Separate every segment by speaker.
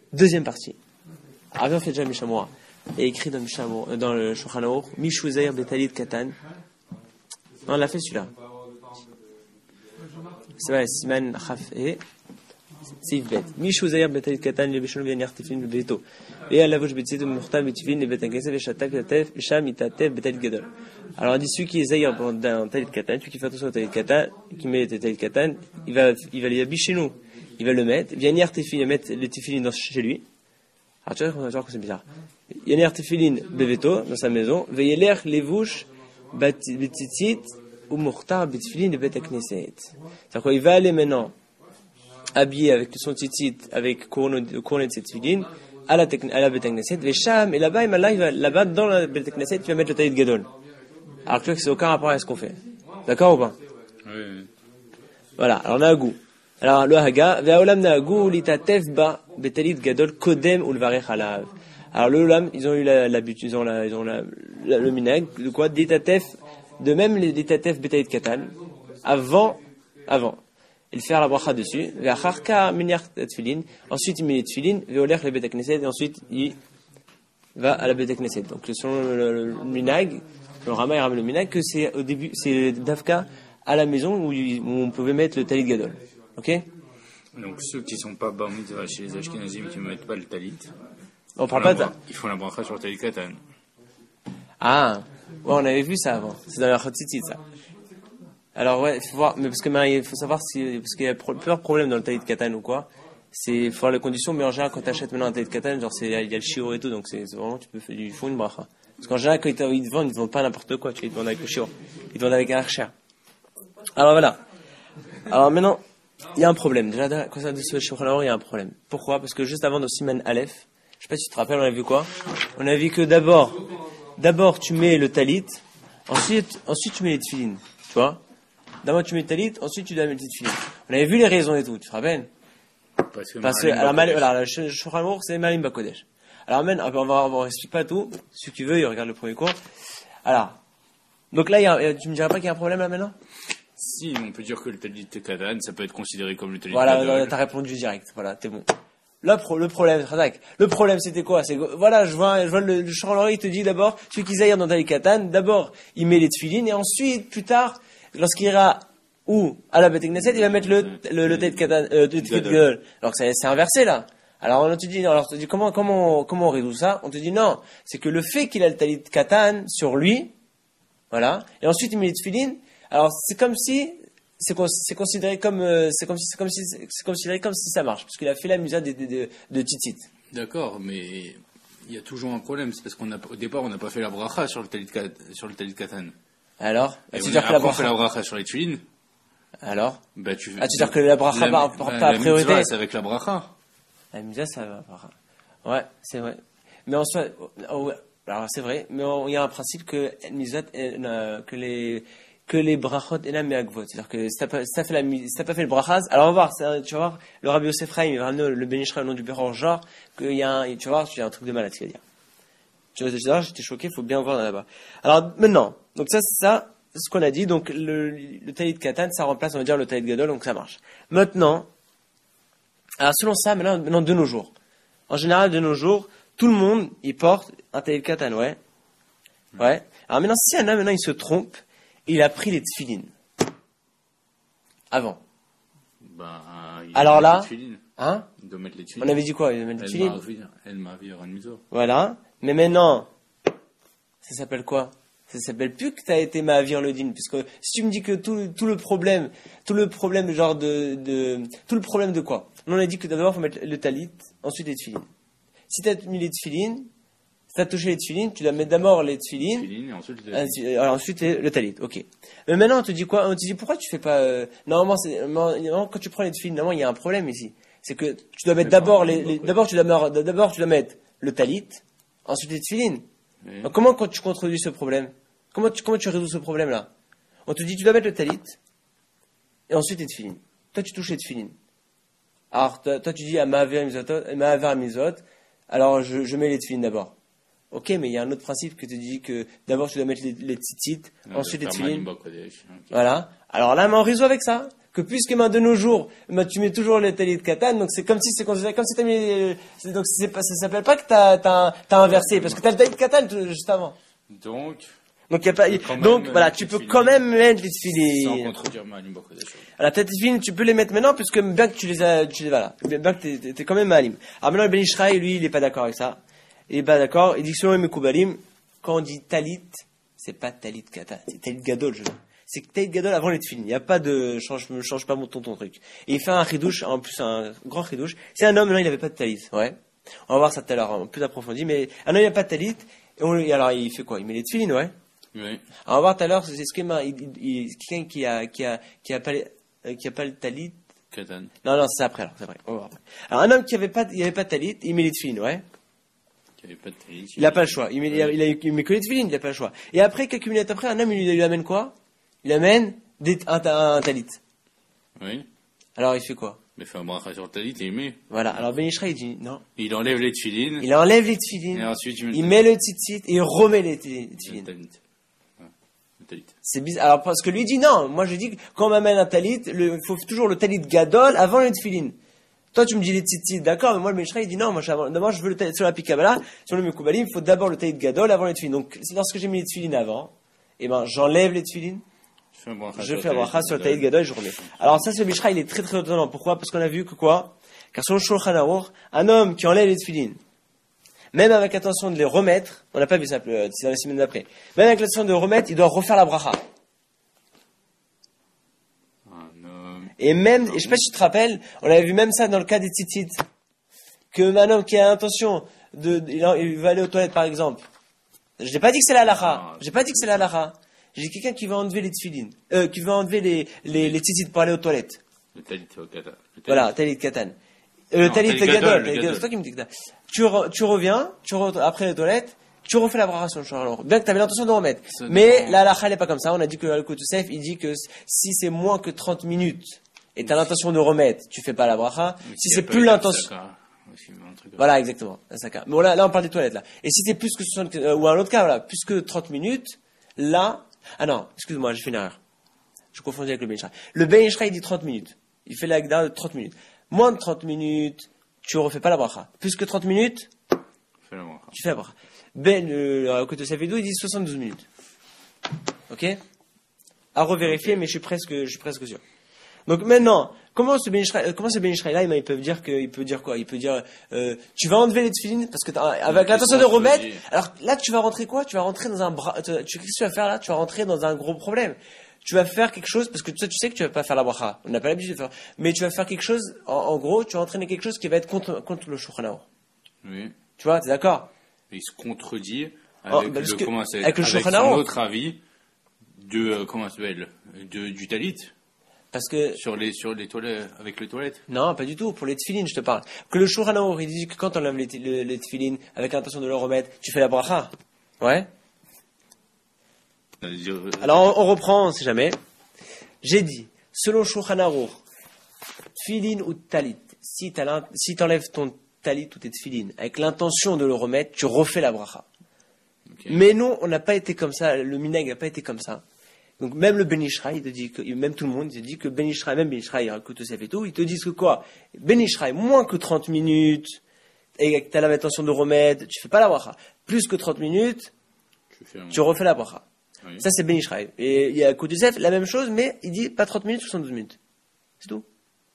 Speaker 1: Deuxième partie. Rabbi on fait déjà Mishamora. Il y a écrit dans le Shulchan Aruch, Mishu Zayir Betalit Katan. Non, on l'a fait celui-là. C'est vrai, Siman Chaf et Sif Bet. Mishu Zayir Betalit Katan, le Bishon Vianyar Tifin le Beto. Et à la vouche Betzit, le Murtal Betivin, le Betankesef, le Shatak, le Tef, le Sham, Itatev, Betalit Gadol. Alors on dit celui qui est Zayir dans Talit Katan, celui qui fait attention au Talit Katan, qui met le Talit Katan, il va l'habiller chez nous. Il va le mettre. Vianyar Tifin, il va mettre le Tifilin chez lui. Alors tu vois que c'est bizarre. Yaner Tefilin Beveto, dans sa maison, Veyeler Levouche Betitit ou Mourtar Betfilin de Betakneset. C'est-à-dire qu'il va aller maintenant habillé avec son titit, avec couronne de ses tefilin, à la Betakneset, Vesham, et là-bas, il va là-bas, dans la Betakneset, il va mettre le talit gadol. Alors tu vois que c'est aucun rapport avec ce qu'on fait. D'accord ou pas?
Speaker 2: Oui.
Speaker 1: Voilà, alors on a un goût. Alors le Haga, Ve'aolam na'agu litatef ba betalit gadol kodem ulvarech alav. Alors le Olam, ils ont eu l'habitude, ils ont le minag, de quoi? Litatef, de même les litatef betalit katan, avant, il fait la bracha dessus, ve'acharka minyar tefilin, ensuite il met les tefilin, ve'olech le betakneset, et ensuite il va à la betakneset. Donc selon le minag, le Rama il ramène le minag, que c'est au début, c'est d'Afka à la maison où on pouvait mettre le talit gadol. Ok?
Speaker 2: Donc ceux qui sont pas bar mitzvah chez les Ashkenazim qui ne mettent pas le talit,
Speaker 1: on parle pas de...
Speaker 2: ils font la bracha sur le talit katan.
Speaker 1: Ah, ouais, on avait vu ça avant. C'est dans la Chotzitzit, ça. Alors ouais, il faut voir, mais parce que il faut savoir si, parce qu'il y a plusieurs problèmes dans le talit katan ou quoi. Il faut voir les conditions, mais en général quand tu achètes maintenant un talit katan, genre il y a le shiur et tout, donc c'est vraiment il faut une bracha. Parce qu'en général quand ils te vendent pas n'importe quoi, tu vois, ils te vendent avec le shiur, ils te vendent avec un cher. Alors voilà. Alors maintenant, il y a un problème. Déjà, quand ça de ce Shulchan Aruch, il y a un problème. Pourquoi? Parce que juste avant dans Siman Aleph, je sais pas si tu te rappelles, on a vu quoi? On a vu que d'abord tu mets le talit, ensuite tu mets les tefilin. Tu vois? D'abord tu mets le talit, ensuite tu dois mettre les tefilin. On avait vu les raisons et tout, tu te rappelles? Parce que alors le Shulchan Aruch, c'est Malim Bakodesh. Alors on explique pas tout. Si tu veux, il regarde le premier cours. Alors, donc là, tu me dirais pas qu'il y a un problème là maintenant?
Speaker 2: Si, on peut dire que le talit katan, ça peut être considéré comme le talit
Speaker 1: voilà,
Speaker 2: gadol.
Speaker 1: Voilà, t'as répondu direct. Voilà, t'es bon. Là, le problème, c'était quoi? C'est voilà, je vois le Shulchan Aruch, il te dit d'abord, celui qui zaïr dans talit katan, d'abord, il met les tefilin, et ensuite, plus tard, lorsqu'il ira à la Beit Knesset, il va mettre le talit katan, le talit gadol. Alors que c'est inversé, là. Alors, on te dit, comment on résout ça? On te dit, non, c'est que le fait qu'il a le talit katan sur lui, voilà, et ensuite il met les tefilin, alors c'est comme si c'est considéré comme c'est considéré comme si ça marche parce qu'il a fait la musa de titit.
Speaker 2: D'accord, mais il y a toujours un problème, c'est parce qu'au départ on n'a pas fait la bracha sur le talit katan.
Speaker 1: Alors,
Speaker 2: tu veux dire que on fait la bracha sur les tefilin?
Speaker 1: Alors,
Speaker 2: tu
Speaker 1: veux dire que la bracha pas à priorité?
Speaker 2: C'est avec la bracha.
Speaker 1: La musa ça va. Ouais, c'est vrai. Mais en soi, alors c'est vrai, mais il y a un principe que les brachot et la me'agvot. C'est-à-dire que si t'as pas fait le brachaz, alors on va voir, tu vas voir, le Rabbi Yosef Chaim, il va ramener le Ben Ish Chai au nom du Béror, genre, tu vas voir, il y a un truc de malade, il va dire. Tu vois, j'étais choqué, faut bien voir là-bas. Alors, maintenant, donc ça, c'est ce qu'on a dit, donc le talit katan, ça remplace, on va dire, le talit gadol, donc ça marche. Maintenant, alors selon ça, maintenant de nos jours, en général, de nos jours, tout le monde, il porte un talit katan, ouais. Alors maintenant, si un homme, maintenant, il se trompe, il a pris les tefilin. Avant. Alors là, hein?
Speaker 2: Il doit mettre les tefilin.
Speaker 1: On avait dit quoi? Il doit mettre les tefilin.
Speaker 2: El Ma'avir an Mizo.
Speaker 1: Voilà. Mais maintenant, ça s'appelle quoi? Ça s'appelle plus que t'as été Ma'avir le din. Puisque si tu me dis que tout le problème genre tout le problème de quoi? On a dit que d'abord, il faut mettre le talit, ensuite les tefilin. Si t'as mis les tefilin, t'as touché les tefilin, tu dois mettre d'abord les tefilin et ensuite le talit. Ok. Mais maintenant on te dit quoi? On te dit pourquoi tu fais pas normalement quand tu prends les tefilin, normalement il y a un problème ici. C'est que tu dois mettre d'abord tu dois mettre le talit, ensuite les tefilin. Oui. Donc, comment quand tu introduis ce problème? Comment tu résous ce problème là? On te dit tu dois mettre le talit et ensuite les tefilin. Toi tu touches les tefilin. Alors toi tu dis à Ma'aver Mizot, alors je mets les tefilin d'abord. Ok, mais il y a un autre principe que tu dis que d'abord tu dois mettre les tzitzit, ensuite les tefilin. Voilà. Alors là, on résout avec ça. que puisque de nos jours, tu mets toujours le talit katan, donc c'est comme si c'est considéré, comme si t'as mis, donc c'est pas, ça s'appelle pas que t'as inversé, parce que t'as le talit katan juste avant.
Speaker 2: Donc
Speaker 1: y a pas, donc voilà, tu peux quand même mettre les
Speaker 2: sans
Speaker 1: tefilines.
Speaker 2: contredire Mahalim Bakodesh.
Speaker 1: Alors, tes tefilines, tu peux les mettre maintenant, puisque bien que voilà, bien que t'es quand même malim. Alors maintenant, le Ben Ishraï, lui, il est pas d'accord avec ça. Il est pas d'accord. Il dit que selon les Mekoubalim, quand on dit talit, c'est pas talit katan, c'est talit gadol, c'est talit gadol avant les tefilines. Il y a pas de, change pas ton truc. Et il fait un chidouche, en plus un grand chidouche. C'est un homme, maintenant, il avait pas de talit, ouais. On va voir ça tout à l'heure, plus approfondi, mais un homme, il a pas de talit, et alors, il fait quoi? Il met les tefilines, ouais.
Speaker 2: Oui.
Speaker 1: Alors, on va voir tout à l'heure, c'est ce que quelqu'un qui a pas le talit.
Speaker 2: Katan.
Speaker 1: Non, c'est après, alors, c'est après. On va voir après. Alors, un homme il avait pas de talit, il met les tefilines, ouais.
Speaker 2: Qui avait pas de talit.
Speaker 1: Il a pas le choix. Il met que les tefilines, il a pas le choix. Et après, quelques minutes après, un homme, il lui amène quoi? Il amène un talit.
Speaker 2: Oui.
Speaker 1: Alors, il fait quoi?
Speaker 2: Il fait un bracha sur le talit et il met.
Speaker 1: Voilà. Alors, Ben Ishraï, il dit, non.
Speaker 2: Il enlève les tefilines.
Speaker 1: Il enlève les tefilines.
Speaker 2: Et ensuite,
Speaker 1: il met le tzitzit et il remet les
Speaker 2: le
Speaker 1: tefilines.
Speaker 2: talit. Le talit.
Speaker 1: C'est bizarre. Alors, parce que lui dit non. Moi, je dis que quand on m'amène un talit, il faut toujours le talit gadol avant les tefilines. Toi, tu me dis les tzitzit, d'accord, mais moi, le Mishra, il dit non, moi, je veux le talit sur la Pikabala, sur le Mekoubalim, il faut d'abord le talit gadol avant les tefilines. Donc, lorsque j'ai mis les tefilines avant, j'enlève les tefilines, je fais un bracha sur le talit gadol et je remets. Alors, ça, ce Mishra, il est très très étonnant. Pourquoi? Parce qu'on a vu que quoi? Car selon Shulchan Aruch, un homme qui enlève les tefilines, même avec l'intention de les remettre, on n'a pas vu ça, c'est dans les semaines d'après, même avec l'intention de les remettre, il doit refaire la bracha. Et même, et je sais pas si tu te rappelles, on avait vu même ça dans le cas des tzitzit, que un homme qui a l'intention il va aller aux toilettes par exemple. Je n'ai pas dit que c'est la halakha. J'ai dit quelqu'un qui va enlever les tefilines, qui va enlever les tzitzit pour aller aux toilettes.
Speaker 2: Le talit katan.
Speaker 1: Voilà, talit katan. Le talit gadol, c'est toi qui me dis que tu reviens, après les toilettes, tu refais la bracha sur le shulchan. Bien que tu avais l'intention de remettre. Mais la halakha n'est pas comme ça. On a dit que le Kotosef, il dit que si c'est moins que 30 minutes, et tu as l'intention de remettre, tu fais pas la bracha. Si c'est plus l'intention. Voilà, exactement. Mais bon, là, on parle des toilettes, là. Et si c'est plus que 60, ou un autre cas, voilà, plus que 30 minutes, là, ah non, excuse-moi, j'ai fait une erreur. Je confondais avec le Ben Ishraï. Le Ben Ishraï, il dit 30 minutes. Il fait la Gdara de 30 minutes. Moins de 30 minutes, tu refais pas la bracha. Plus que 30 minutes, tu fais la bracha. Le côté Safedou, il dit 72 minutes. Ok? À revérifier, mais je suis presque sûr. Donc maintenant, comment ce Ben Ishraï là, il peut dire quoi? Il peut dire, tu vas enlever les tefilines parce que avec l'intention de remettre. Alors là, tu vas rentrer quoi? Tu vas rentrer dans qu'est-ce que tu vas faire là? Tu vas rentrer dans un gros problème. Tu vas faire quelque chose parce que tu sais que tu vas pas faire la bracha. On n'a pas l'habitude de faire. Mais tu vas faire quelque chose. En gros, tu vas entraîner quelque chose qui va être contre le Shulchan Aruch. Oui. Tu vois, t'es d'accord?
Speaker 2: Il se contredit avec
Speaker 1: avec
Speaker 2: son autre avis de comment ça s'appelle du talit.
Speaker 1: Parce que
Speaker 2: sur les toilettes avec les toilettes.
Speaker 1: Non, pas du tout. Pour les tefilines, je te parle. Que le Shulchan Aruch, il dit que quand on enlève les tefilines avec l'intention de le remettre, tu fais la bracha. Ouais. Alors on reprend, on sait jamais. J'ai dit, selon Shulchan Aruch, tefilin ou talit, si t'enlèves ton talit ou tes tefilin avec l'intention de le remettre, tu refais la bracha. Okay. Mais non, on n'a pas été comme ça. Le minhag n'a pas été comme ça. Donc même le Ben Ishraï, il te dit que, même tout le monde, il te dit que Ben Ishraï, même Ben Ishraï, Kotosef et tout, ils te disent que quoi? Ben Ishraï, moins que 30 minutes, et que tu as l'intention de remettre, tu fais pas la bracha. Plus que 30 minutes, tu refais la bracha. Oui. Ça c'est Ben Ishraï. Et il y a Kotosef, la même chose, mais il dit pas 30 minutes, 72 minutes. C'est tout.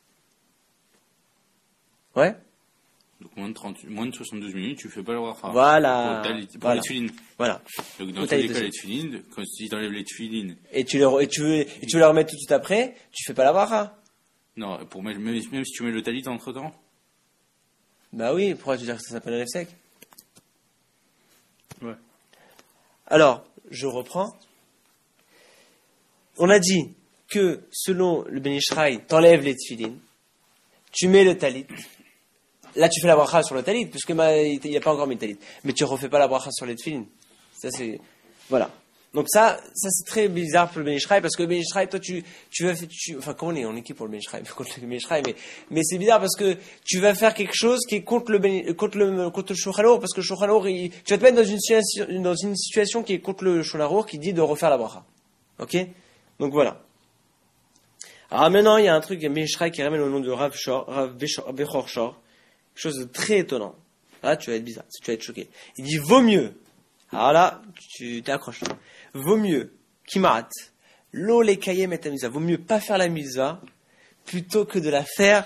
Speaker 1: Ouais?
Speaker 2: Donc moins de 72 minutes, tu fais pas la bracha.
Speaker 1: Voilà.
Speaker 2: Pour les tefilines.
Speaker 1: Voilà.
Speaker 2: Donc dans tous les cas, les tefilines, quand tu enlèves les tefilines.
Speaker 1: Et tu veux les remettre tout de suite après, tu fais pas la bracha.
Speaker 2: Non, même si tu mets le talit entre temps.
Speaker 1: Bah oui, pourquoi tu dis que ça s'appelle un lève sec?
Speaker 2: Ouais.
Speaker 1: Alors, je reprends. On a dit que selon le Ben Ishraï, t'enlèves les tefilines, tu mets le talit. Là, tu fais la bracha sur le talit, puisque il n'y a pas encore mis le talit. Mais tu refais pas la bracha sur les tefilines. Ça, c'est, voilà. Donc ça, c'est très bizarre pour le Ben Ishraï, parce que le Ben Ishraï, toi, enfin, comment on est qui pour le Ben Ishraï? Contre le Ben Ishraï, mais c'est bizarre parce que tu vas faire quelque chose qui est contre le Shulchan Aruch, parce que le Shulchan Aruch, tu vas te mettre dans une situation qui est contre le Shulchan Aruch, qui dit de refaire la bracha. Ok? Donc voilà. Alors maintenant, il y a un truc, il y a Ben Ishraï qui ramène au nom de Rav Bechor Shor, quelque chose de très étonnant. Là, tu vas être bizarre, tu vas être choqué. Il dit, vaut mieux. Alors là, tu t'accroches. Vaut mieux, Kimarat, l'eau les kayem et mitzvah. Vaut mieux pas faire la mitzvah, plutôt que faire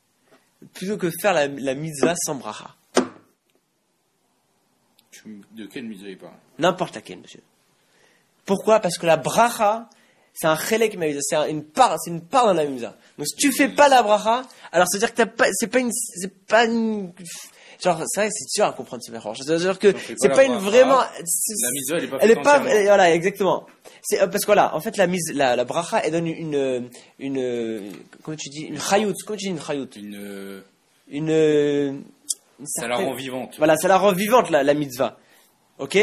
Speaker 1: la mitzvah sans bracha.
Speaker 2: De quelle mitzvah il parle?
Speaker 1: N'importe laquelle, monsieur. Pourquoi? Parce que la bracha, c'est un chelek mitzvah, c'est une part dans la mitzvah. Donc si tu fais pas la bracha, alors c'est à dire que c'est pas une, genre c'est vrai, c'est dur à comprendre ces mélanges. C'est-à-dire que c'est pas une vraiment,
Speaker 2: la mitzvah elle est pas
Speaker 1: voilà, exactement. C'est parce que voilà, en fait la bracha elle donne une comment tu dis, une chayout, comment tu dis une chayout,
Speaker 2: ça la rend vivante.
Speaker 1: Voilà, ça la rend vivante la mitzvah. OK?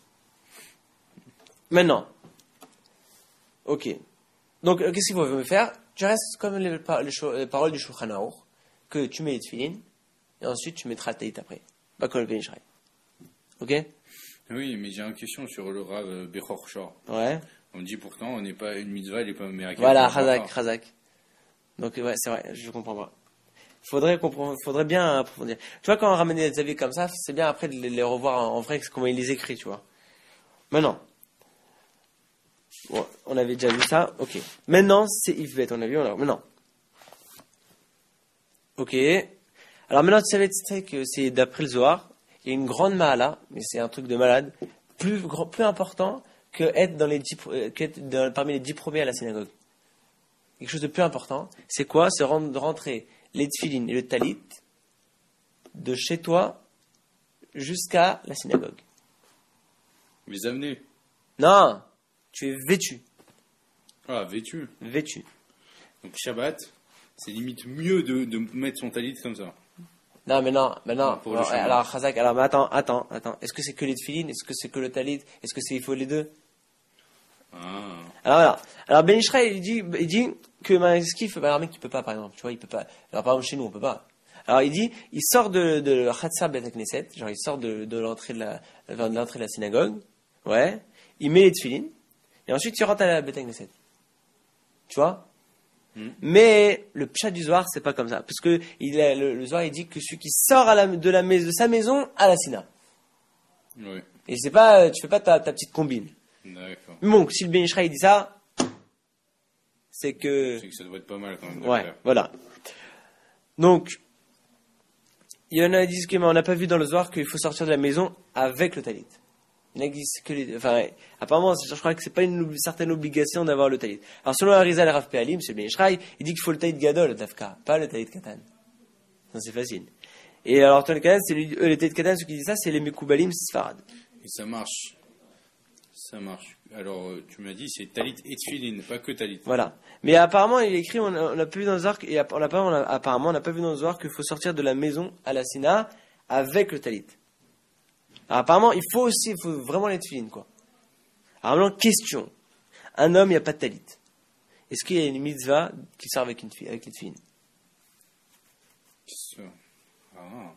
Speaker 1: Maintenant. OK. Donc qu'est-ce qu'il faut me faire? Tu restes comme les paroles du Shulchan Aruch, que tu mets les tefillin et ensuite tu mettras le talit après. Bakol Ben Ishraï. OK?
Speaker 2: Oui, mais j'ai une question sur le Rav Bechor Shor.
Speaker 1: Ouais.
Speaker 2: On me dit pourtant, on n'est pas une mitzvah, elle n'est pas américaine.
Speaker 1: Voilà, Chazak. Donc ouais, c'est vrai, je comprends pas. Faudrait bien approfondir. Tu vois, quand on ramène des avis comme ça, c'est bien après de les revoir en vrai, comment il les écrit, tu vois. Maintenant. Bon, on avait déjà vu ça, ok. Maintenant, c'est Yves on a vu, maintenant. Ok. Alors maintenant, tu sais que c'est d'après le Zohar, il y a une grande mahala, mais c'est un truc de malade, plus important que être parmi les 10 premiers à la synagogue. Quelque chose de plus important, c'est quoi? C'est de rentrer les tefillin et le talit de chez toi jusqu'à la synagogue.
Speaker 2: Les amener?
Speaker 1: Non, tu es vêtu.
Speaker 2: Ah, vêtu. Donc Shabbat, c'est limite mieux de mettre son talit comme ça.
Speaker 1: Non, mais non. Alors, Chazak, mais attends. Est-ce que c'est que les tefillin? Est-ce que c'est que le talit? Est-ce que il faut les deux?
Speaker 2: Ah.
Speaker 1: Alors voilà. Alors Ben Ishraï, il dit que ce qu'il fait, alors un mec qui peut pas, par exemple, tu vois, il peut pas. Alors par exemple chez nous, on peut pas. Alors il dit, il sort de Chatzar Bet Knesset, genre il sort de l'entrée de la synagogue, ouais. Il met les tefillin et ensuite il rentre à la Bet Knesset. Tu vois? Mais le pshat du Zohar, c'est pas comme ça, parce que le Zohar il dit que celui qui sort de sa maison à la Sina.
Speaker 2: Oui.
Speaker 1: Et c'est pas, tu fais pas ta petite combine.
Speaker 2: D'accord.
Speaker 1: Donc, si le Ben Ishraï dit ça, c'est que
Speaker 2: ça doit être pas mal quand même.
Speaker 1: Ouais, voilà. Donc, il y en a qui disent que on n'a pas vu dans le Zohar qu'il faut sortir de la maison avec le talit. Il y en a qui disent que apparemment, je crois que c'est pas une certaine obligation d'avoir le talit. Alors, selon Arizal et Rav Pe'alim, c'est le Ben Ishraï, il dit qu'il faut le talit gadol, dafka, pas le talit katan. Ça, c'est facile. Et alors, le talit katan, le talit katan, ceux qui disent ça, c'est les mekoubalim sfarad.
Speaker 2: Et ça marche. Alors, tu m'as dit, c'est talit et tefillin, pas que talit.
Speaker 1: Voilà. Mais apparemment, il est écrit, on n'a pas vu dans le Zohar, apparemment, on n'a pas vu dans le Zohar qu'il faut sortir de la maison à la Sina avec le talit. Alors, apparemment, il faut vraiment les tefillin, quoi. Alors, maintenant, question. Un homme, il n'y a pas de talit. Est-ce qu'il y a une mitzvah qui sort avec les tefillin?
Speaker 2: C'est sûr. Ah.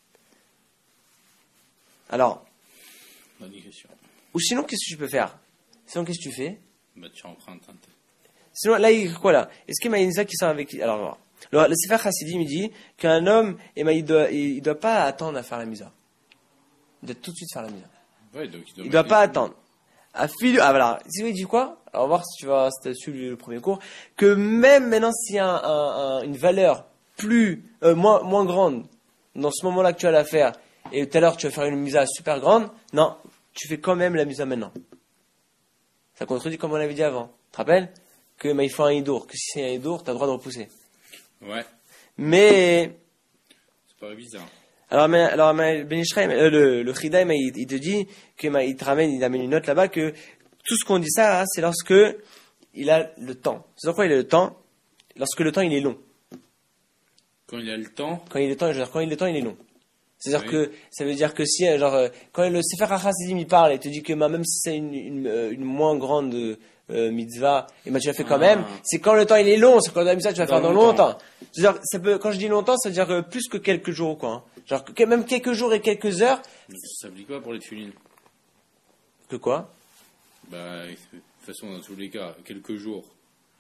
Speaker 1: Alors.
Speaker 2: Bonne question.
Speaker 1: Ou sinon, qu'est-ce que tu peux faire? Sinon, qu'est-ce que tu fais?
Speaker 2: Bah, tu empruntes un peu.
Speaker 1: Sinon, là, il y a quoi, là? Est-ce qu'il y a une mitzvah qui sort avec... Alors, le Sefer Chassidim, il dit qu'un homme, il doit pas attendre à faire la mitzvah. Il doit tout de suite faire la mitzvah.
Speaker 2: Ouais, donc
Speaker 1: il doit pas attendre. Voilà. Il dit quoi? Alors, on va voir si tu as su le premier cours. Que même maintenant, s'il y a une valeur moins grande dans ce moment-là que tu as à faire, et tout à l'heure, tu vas faire une mitzvah super grande, non, tu fais quand même la mitzvah maintenant. Ça contredit comme on l'avait dit avant. Tu te rappelles? Il faut un hidour. Que si c'est un hidour, tu as le droit de repousser.
Speaker 2: Ouais.
Speaker 1: Mais.
Speaker 2: C'est pas bizarre.
Speaker 1: Alors, Ben Ishraï, le Chida, il te dit il amène une note là-bas que tout ce qu'on dit ça, c'est lorsque il a le temps. C'est pourquoi il a le temps? Lorsque le temps, il est long.
Speaker 2: Quand il a le temps?
Speaker 1: Quand il a le temps, il est long. C'est-à-dire que ça veut dire que si quand le Sefer HaChassidim il parle et te dit que même si c'est une moins grande mitzvah, et tu l'as fait quand même, c'est quand le temps il est long, c'est quand la mitzvah tu vas faire dans longtemps. C'est-à-dire quand je dis longtemps, ça veut dire plus que quelques jours quoi. Genre même quelques jours et quelques heures.
Speaker 2: Ça s'applique pas pour les tefillin.
Speaker 1: Que quoi?
Speaker 2: Bah de toute façon dans tous les cas, quelques jours.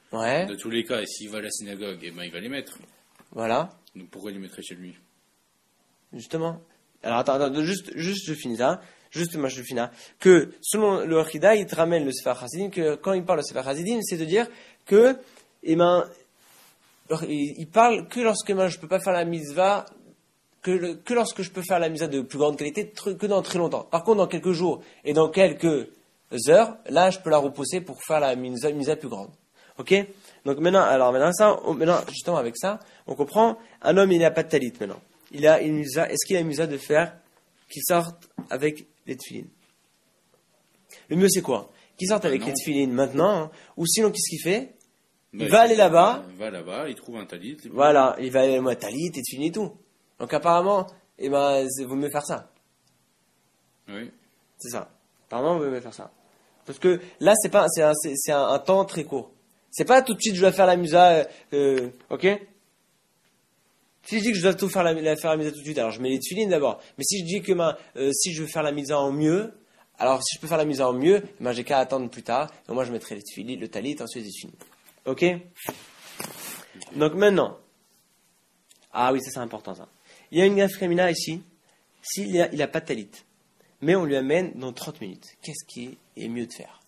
Speaker 1: Ouais.
Speaker 2: De tous les cas, et s'il va à la synagogue, eh ben, il va les mettre.
Speaker 1: Voilà.
Speaker 2: Donc pourquoi il les mettrait chez lui?
Speaker 1: Justement. Alors attends, juste je finis ça. Justement, je finis là. Que selon le Chida, il te ramène le Sefer Hasidim, que quand il parle de Sefer Hasidim, c'est de dire que, eh ben, il parle que lorsque je peux pas faire la mitzvah, que lorsque je peux faire la mitzvah de plus grande qualité, que dans très longtemps. Par contre, dans quelques jours et dans quelques heures, là, je peux la repousser pour faire la mitzvah plus grande. Ok? Donc maintenant, justement, avec ça, on comprend, un homme, il n'a pas de talit maintenant. Il a une mitzvah, est-ce qu'il a une mitzvah de faire qu'il sorte avec les tefilines? Le mieux, c'est quoi? Qu'il sorte avec les tefilines maintenant, hein, ou sinon, qu'est-ce qu'il fait? Il va aller là-bas.
Speaker 2: Il va là-bas, il trouve un talit.
Speaker 1: Voilà, il va aller à talit et tefilines et tout. Donc apparemment, eh ben, il vaut mieux faire ça.
Speaker 2: Oui.
Speaker 1: C'est ça. Apparemment, il vaut mieux faire ça. Parce que là, c'est un temps très court. C'est pas tout de suite je dois faire la musa, ok? Si je dis que je dois tout faire la musa tout de suite, alors je mets les tefilines d'abord. Mais si je dis que si je veux faire la musa en mieux, alors si je peux faire la musa en mieux, ben j'ai qu'à attendre plus tard. Et moi je mettrai les tefilines, le talit, ensuite les tefilines. Ok? Donc maintenant, ah oui, ça c'est important ça. Il y a une gafremina ici, il a pas de talit, mais on lui amène dans 30 minutes. Qu'est-ce qui est mieux de faire?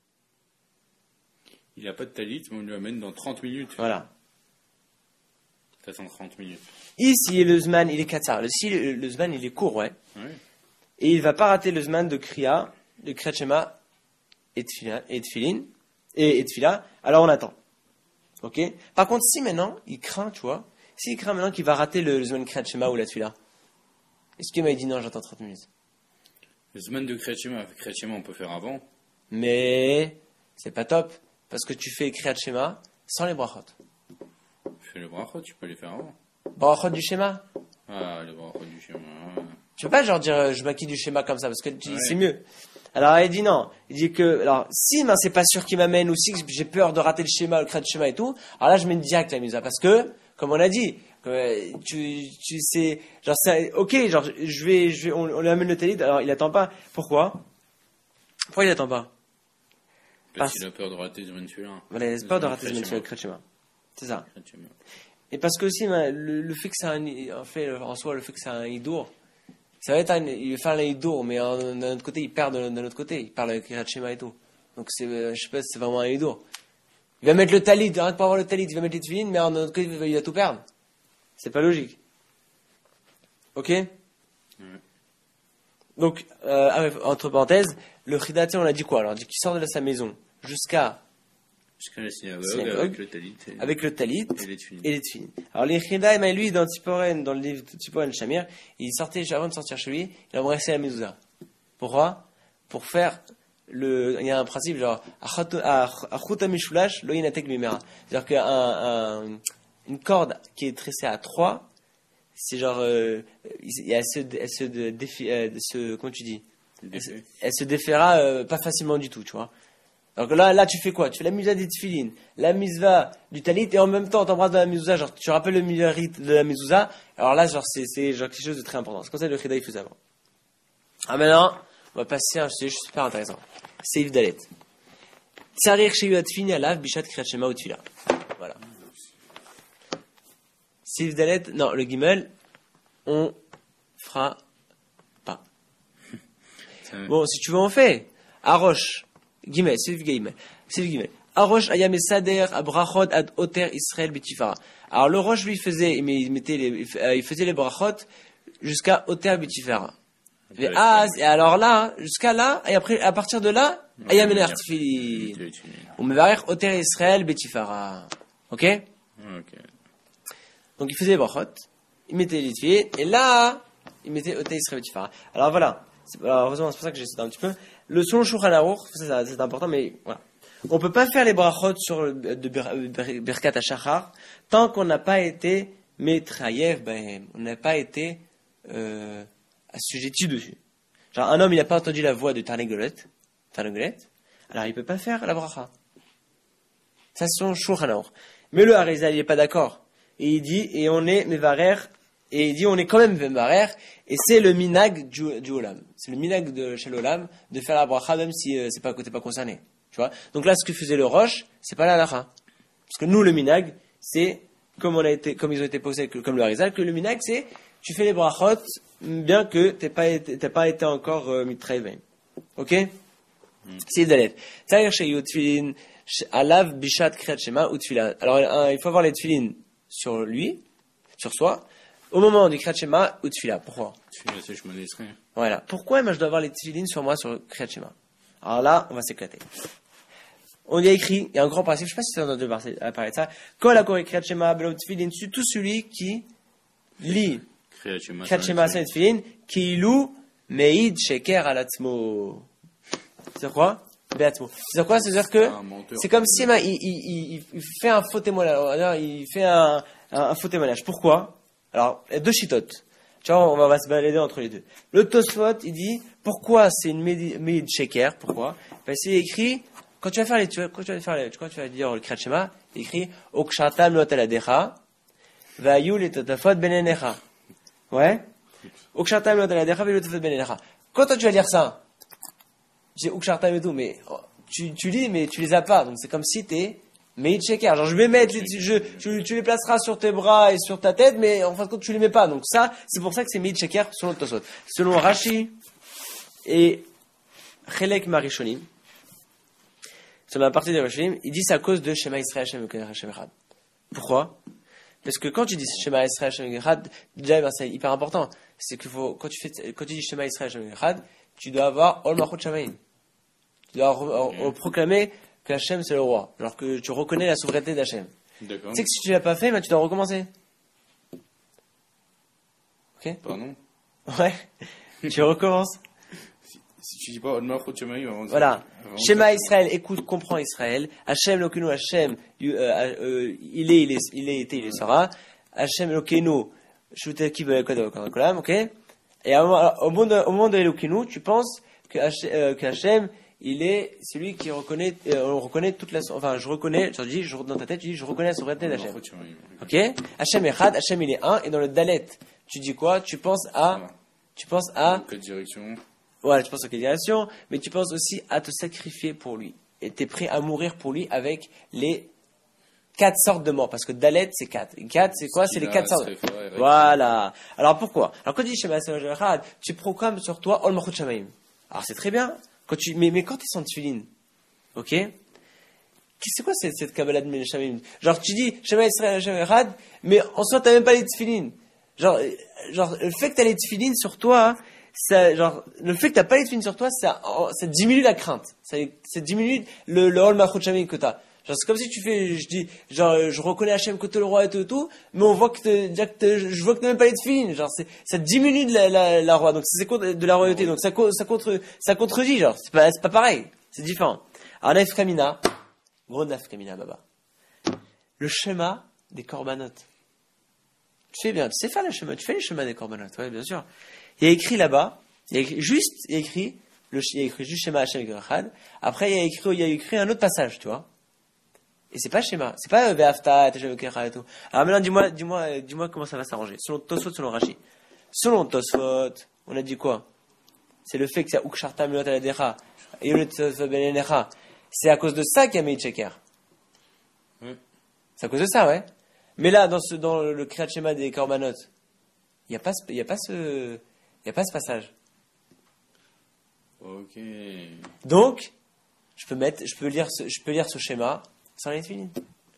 Speaker 2: Il n'a pas de talit, mais on lui amène dans 30 minutes.
Speaker 1: Voilà.
Speaker 2: T'attends 30 minutes.
Speaker 1: Ici, le zman, il est katsar. Si le zman, il est court, ouais.
Speaker 2: Ouais.
Speaker 1: Et il va pas rater le zman de kriya, de kriyat shema et tefilin, et tefila. Alors on attend. Ok? Par contre, si maintenant, il craint, tu vois, s'il craint maintenant qu'il va rater le zman kriyat shema ou la tefila, est-ce qu'il m'a dit non, j'attends 30 minutes?
Speaker 2: Le semaine de Kriyat Shema, on peut faire avant.
Speaker 1: Mais, c'est pas top. Parce que tu fais kriyat shema sans les brachot.
Speaker 2: Tu fais les brachot, tu peux les faire avant.
Speaker 1: Brachot du schéma.
Speaker 2: Ah, les brachot du schéma.
Speaker 1: Tu peux pas genre dire je m'acquitte du schéma comme ça parce que c'est mieux. Alors il dit non. Il dit que alors si c'est pas sûr qu'il m'amène ou si j'ai peur de rater le schéma, le kriyat shema et tout. Alors là je mets direct la musa parce que comme on a dit, tu sais genre c'est ok genre on lui amène le talit. Alors il attend pas. Pourquoi il attend pas?
Speaker 2: Parce qu'il a peur de rater le Zman.
Speaker 1: Voilà, il a peur de rater le kriyat shema. C'est ça. Et parce que aussi le fait que c'est en soi le fait que c'est un hidour. Ça va être il va faire un hidour, mais d'un autre côté, il perd de l'autre côté. Il parle avec Kriyat Shema et tout. Donc, je sais pas si c'est vraiment un hidour. Il va mettre le talit, rien que pour avoir le talit, il va mettre les tefilines, mais d'un autre côté, il va tout perdre. C'est pas logique. Ok? Donc, entre parenthèses, le Chida, on a dit quoi? Alors, on a dit qu'il sort de sa maison jusqu'à
Speaker 2: la synagogue,
Speaker 1: avec le talit
Speaker 2: et les
Speaker 1: tefilines. Alors les Chida, lui, dans le livre Tziporen Shamir, avant de sortir chez lui, il embrassait la mezouza. Pourquoi? Pour faire il y a un principe genre achuta mishulash lo yinatek bimera. C'est-à-dire qu'une corde qui est tressée à 3, c'est genre elle se défera pas facilement du tout, tu vois. Donc là, tu fais quoi? Tu fais la mitzvah des tefilines, la mitzvah du talit, et en même temps, t'embrasses dans la mezouza, genre, tu rappelles le rite de la mezouza. Alors là, genre, c'est genre quelque chose de très important. C'est comme ça que le Chida, il faisait avant. Ah, maintenant, on va passer à un sujet super intéressant. Seif Dalet. Tsarir sheyuat fini alav, bishat kriyat shema ou tefila. Voilà. Seif Dalet, non, le gimel, on fera pas. Bon, si tu veux, on fait. Arosh. Gimel, c'est le Gimel. Arosh ayam esader abrachot ad oter Israël betifara. Alors le roche lui il faisait les brachot jusqu'à oter betifara. Et alors là, jusqu'à là, et après à partir de là, ayam ener tefilin. On me va oter Israël betifara. Ok? Donc il faisait les brachot, il mettait les tefilin, et là, il mettait oter Israël betifara. Alors voilà. Heureusement, c'est pour ça que j'ai cité un petit peu. Le son Shulchan Aruch, c'est important, mais voilà. On peut pas faire les brachot sur de Birkat HaShachar tant qu'on n'a pas été metrayev bahem. On n'a pas été assujetti dessus. Genre, un homme, il n'a pas entendu la voix de Tarnegolet, alors il peut pas faire la bracha. Ça, c'est son Shulchan Aruch. Mais le Harizal, il est pas d'accord. Et il dit, et on est mevarer, et il dit, on est quand même mevarer, et c'est le minag du olam. C'est le minag de chez l'olam de faire la bracha même si t'es pas concerné. Tu vois? Donc là, ce que faisait le roche, c'est pas la halakha. Parce que nous, le minag, c'est, comme ils ont été posés, comme le Harizal, que le minag, c'est, tu fais les brachot, bien que t'aies pas été encore mitraïvim. Ok? C'est Dalet. C'est-à-dire chez Yotfilin, Alav, Bishat, Kriyat Shema, ou Tfilan. Alors, il faut avoir les Tfilin sur lui, sur soi, au moment du Kriyat Shema ou Tfila. Pourquoi? Voilà. Pourquoi moi je dois avoir les Tfilin sur moi sur Kriyat Shema? Alors là, on va s'éclater. On y a écrit, il y a un grand principe, je ne sais pas si tu as entendu parler de ça. Quand la Koré Kriyat Shema, Belot Tfilin, tout celui qui lit Kriyat Shema sans Tfilin, qui loue Meid Sheker Alatzmo. C'est quoi? Beatmo. C'est quoi? C'est-à-dire que c'est comme si il fait un faux témoignage. Il fait un faux témoignage. Pourquoi? Alors, il y a deux chitotes. Tu vois, on va se balader entre les deux. Le Tosfot, il dit, pourquoi c'est une Meid Sheker? Pourquoi? Parce qu'il écrit, quand tu vas dire le Kriyat Shema, il écrit, Okshatam lot aladecha, vayu le totafot benenecha. Ouais? Okshatam lot aladecha, vayu le totafot benenecha. Quand toi tu vas lire ça, j'ai Ukshartam et tout, mais tu lis, mais tu les as pas. Donc c'est comme si t'es Meid Sheker. Genre je vais mettre, tu les placeras sur tes bras et sur ta tête, mais en fin de compte tu les mets pas. Donc ça, c'est pour ça que c'est Meid Sheker selon le Tosot. Selon Rashi et Chelek Marishonim, selon la partie des Rishonim, il dit c'est à cause de Shema Yisrael Hashem Echad. Pourquoi? Parce que quand tu dis Shema Yisrael Hashem Echad, déjà c'est hyper important. C'est qu'il faut quand tu dis Shema Yisrael Hashem Echad, tu dois avoir Ol Malchut Shamayim. Tu dois proclamer que Hachem c'est le roi, alors que tu reconnais la souveraineté d'Hachem. D'accord. Tu sais que si tu l'as pas fait, ben, tu dois recommencer. Ok?
Speaker 2: Pardon?
Speaker 1: Ouais. Tu recommences.
Speaker 2: Si tu dis pas Ol Malchut Shamayim avant de
Speaker 1: voilà. Shema Israël, écoute, comprends Israël. Hachem Lokenu, Hachem, il est, sera. Hachem Lokenu, Shutaki Kolam, ok? Et au moment de Lokenu, tu penses que Hachem, il est celui qui reconnaît, on reconnaît toute la, enfin, dans ta tête, tu dis, je reconnais la souveraineté d'Hachem. Ok? Hachem Echad, Hachem il est un, et dans le Dalet, tu dis quoi? Tu penses à
Speaker 2: quelle direction?
Speaker 1: Voilà, tu penses à quelle direction, mais tu penses aussi à te sacrifier pour lui. Et tu es prêt à mourir pour lui avec les 4 sortes de morts. Parce que Dalet, c'est 4. Et 4, c'est quoi? C'est les 4 sortes. Voilà. Alors pourquoi? Alors quand tu dis Shema Yisrael Echad, tu proclames sur toi Ol Malchut Shamayim. Alors c'est très bien. Mais quand tu es sans tefillin, ok? C'est quoi cette Kabbalah de Menachamim? Genre tu dis Shema Yisrael Echad, mais en soi t'as même pas les tefillin. Genre le fait que t'as les tefillin sur toi, le fait que t'as pas les tefillin sur toi, ça diminue la crainte. Ça diminue le Ol Malchut Shamayim que t'as. Genre c'est comme si tu fais, je reconnais Hachem que t'es le roi et tout, mais on voit que je vois que t'as même pas les tefillin. Genre ça diminue de la roi, donc c'est de la royauté, donc ça contredit, genre c'est pas pareil, c'est différent. Alors Nafkamina, gros Nafkamina baba, le schéma des korbanot. Tu sais faire le schéma, tu fais les schémas des korbanot, ouais bien sûr. Il y a écrit là-bas, il y a écrit juste schéma Hachem Echad. Après il y a écrit un autre passage, tu vois. Et c'est pas schéma, c'est pas Ve'afta, et tout. Alors maintenant, dis-moi comment ça va s'arranger. Selon Tosfot, selon Rashi. Selon Tosfot, on a dit quoi? C'est le fait que c'est Uksharta Milot Aladecha, et le Tosfot Benenecha. C'est à cause de ça qu'il y a Meid Sheker. C'est à cause de ça, ouais. Mais là, dans le Kriyat Shema des Korbanot, il y a pas ce passage.
Speaker 2: Ok.
Speaker 1: Donc, je peux lire ce schéma sans les tefillin.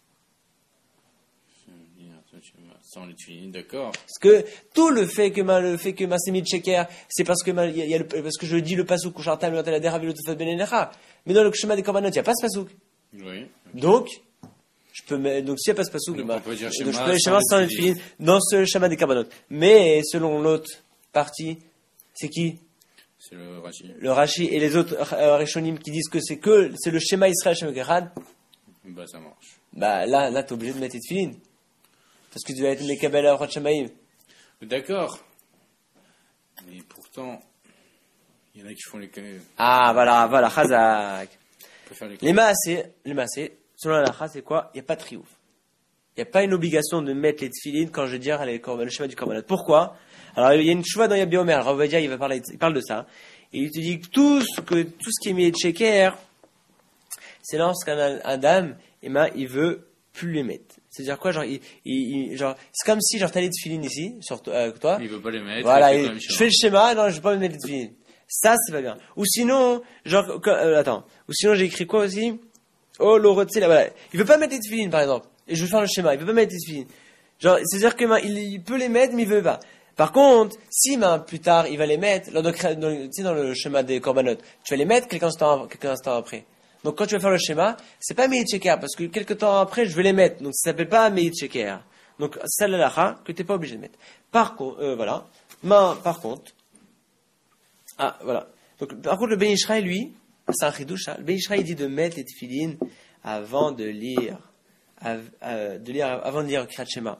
Speaker 2: Sans les tefillin, d'accord.
Speaker 1: Parce que tout le fait que ma c'est Meid Sheker, c'est parce que parce que je dis le pasuk Ushartam Lot Aladecha Velo Tofat Benenecha. Mais dans le schéma des Korbanot, il n'y a pas ce pasuk.
Speaker 2: Oui.
Speaker 1: Donc s'il n'y a pas ce pasuk,
Speaker 2: donc je peux dire
Speaker 1: je peux les schémas sans les tefillin dans ce schéma des Korbanot. Mais selon l'autre partie, c'est qui?
Speaker 2: C'est le Rashi.
Speaker 1: Le Rashi et les autres Rishonim qui disent que c'est le schéma Israël Hashem Echad.
Speaker 2: Bah ça marche.
Speaker 1: Bah là t'es obligé de mettre les tefillin. Parce que tu dois être les Kabbalah Rot Shamaim.
Speaker 2: D'accord. Mais pourtant, il y en a qui font les...
Speaker 1: Ah voilà, Chazak. Les maasé, selon la lacha, c'est quoi? Il n'y a pas de triomphe. Il n'y a pas une obligation de mettre les tefillin quand je dis le schéma du korbanot. Pourquoi? Alors il y a une chouva dans Yabbi Omer, Rav Ovadia, il parle de ça. Et il te dit que tout ce qui est mis de sheker, c'est lorsqu'un dame, il veut plus les mettre. C'est-à-dire quoi, genre, genre, c'est comme si, genre, t'as les tefilines ici, sur toi.
Speaker 2: Il veut pas les mettre.
Speaker 1: Voilà, je fais le schéma, non, je vais pas me mettre les tefilines. Ça, c'est pas bien. Ou sinon, genre, attends. Ou sinon, j'ai écrit quoi aussi? Oh, l'orotse, là, voilà. Il veut pas mettre les tefilines, par exemple. Et je vais faire le schéma. Il veut pas mettre les tefilines. Genre, c'est-à-dire que, il peut les mettre, mais il veut pas. Par contre, si, plus tard, il va les mettre, tu sais, dans le schéma des corbanotes, tu vas les mettre quelques instants après. Donc, quand tu vas faire le schéma, c'est pas Meïd Sheker, parce que quelques temps après, je vais les mettre. Donc, ça s'appelle pas Meïd Sheker. Donc, c'est l'alacha que t'es pas obligé de mettre. Par contre, voilà. Par contre, voilà. Donc, par contre, le Ben Ishraï, lui, c'est un chidouche, hein. Le Ben Ishraï, il dit de mettre les tefilines avant de lire Kriyat Shema,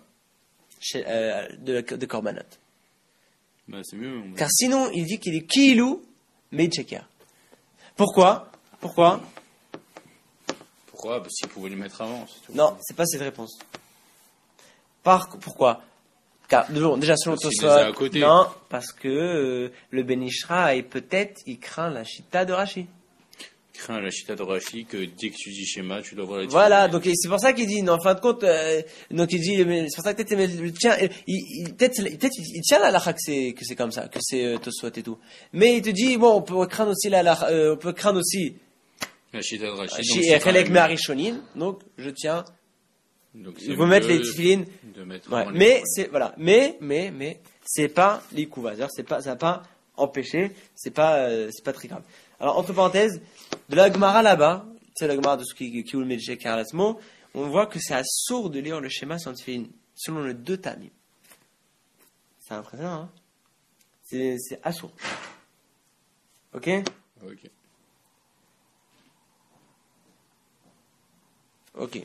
Speaker 1: de Korbanot.
Speaker 2: Bah, c'est mieux.
Speaker 1: Car sinon, il dit qu'il est Kiilou Meïd Sheker. Pourquoi?
Speaker 2: Pourquoi? Parce qu'il pouvait les mettre avant, c'est tout.
Speaker 1: Non, c'est pas cette réponse. Pourquoi? Car, déjà, selon
Speaker 2: Tosfot,
Speaker 1: non, parce que le Ben Ishraï, peut-être, il craint la chita de Rashi.
Speaker 2: Il craint la chita de Rashi que dès que tu dis schéma, tu dois voir la chita.
Speaker 1: Voilà, donc c'est pour ça qu'il dit, en fin de compte, donc il dit, c'est pour ça que peut-être il tient, peut-être il tient la halakha que c'est comme ça, que c'est Tosfot et tout. Mais il te dit, bon, on peut craindre aussi
Speaker 2: la chita de
Speaker 1: Rashi. Donc je tiens.
Speaker 2: Donc,
Speaker 1: il faut mettre les tefilines.
Speaker 2: Ouais.
Speaker 1: Mais c'est, voilà. Mais, c'est pas l'ikouva. C'est pas, ça va pas empêcher. C'est pas très grave. Alors, entre parenthèses, de la Gemara là-bas, c'est la Gemara de ce qui ou le Medjek Karasmo, on voit que c'est assourd de lire le schéma sans tefilin, selon les deux tamim. C'est impressionnant, hein? C'est assourd. Ok? Ok.